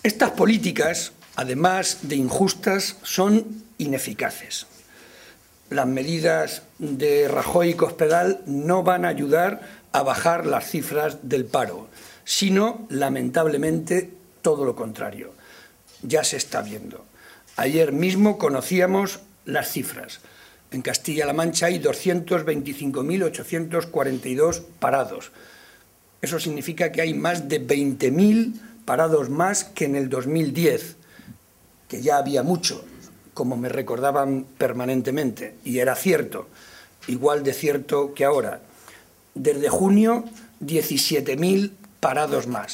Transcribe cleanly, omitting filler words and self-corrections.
Estas políticas, además de injustas, son ineficaces. Las medidas de Rajoy y Cospedal no van a ayudar a bajar las cifras del paro, sino, lamentablemente, todo lo contrario. Ya se está viendo. Ayer mismo conocíamos las cifras. En Castilla-La Mancha hay 225.842 parados. Eso significa que hay más de 20.000 parados más que en el 2010, que ya había mucho, como me recordaban permanentemente, y era cierto, igual de cierto que ahora. Desde junio, 17.000 parados más.